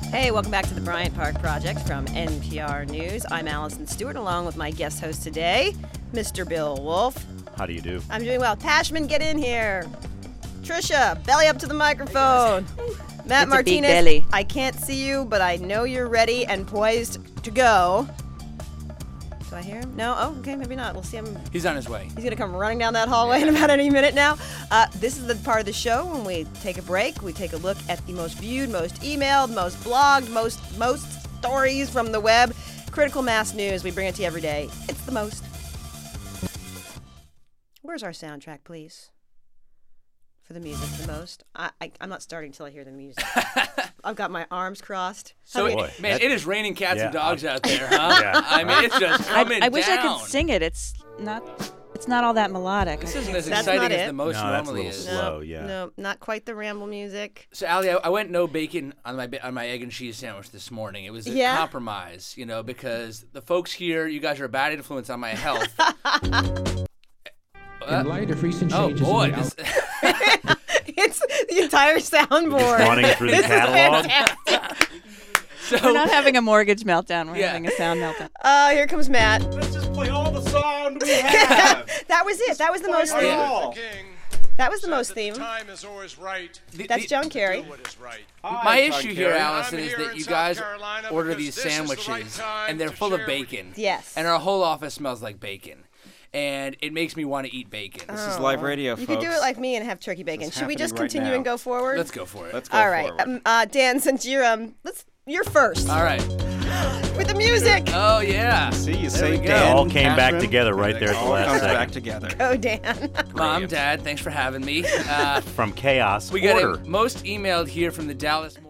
Hey, welcome back to the Bryant Park Project from NPR News. I'm Allison Stewart, along with my guest host today, Mr. Bill Wolf. How do you do? I'm doing well. Pashman, get in here. Trisha, belly up to the microphone. Matt It's Martinez, a big belly. I can't see you, but I know you're ready and poised to go. Do I hear him? No? Oh, okay, maybe not. We'll see him. He's on his way. He's going to come running down that hallway in about any minute now. This is the part of the show when we take a break. We take a look at the most viewed, most emailed, most blogged, most stories from the web. Critical mass news. We bring it to you every day. It's the most. Where's our soundtrack, please? For the music, the most. I'm not starting until I hear the music. I've got my arms crossed. So, Boy, it is raining cats and dogs out there, huh? Yeah. I mean, it's just coming I wish I down. could sing it. It's not all that melodic. This I isn't can't as sing. That's exciting not as it. the most No, that's a normally little is. slow. Yeah. No, not quite the ramble music. So, Allie, I went no bacon on my egg and cheese sandwich this morning. It was a Yeah? compromise, because the folks here, you guys are a bad influence on my health. In light of recent Oh changes boy, in the this, It's the entire soundboard. Running through the This is catalog. fantastic. We're not having a mortgage meltdown. We're Yeah. having a sound meltdown. Here comes Matt. Let's just play all the sound we have. That was it. That was the most Play theme. it all. That was the most theme. Time is always right. That's John Kerry. What is right. my issue here, Allison, I'm is here that in you South guys Carolina order because these this is the right sandwiches time and they're to full of share with bacon. Yes. And our whole office smells like bacon. And it makes me want to eat bacon. This is live radio, You folks. could do it like me and have turkey bacon. It's Should we just happening right continue now. and go forward? Let's go for it. Let's go All right. forward. Dan, since you're first All right. with the music. Oh, yeah. See, you There say we go. Dan, It all came back Catherine. together right there at the All last comes second. back together. Go, Dan. Mom, Dad, thanks for having me. From chaos We got order. a most emailed here from the Dallas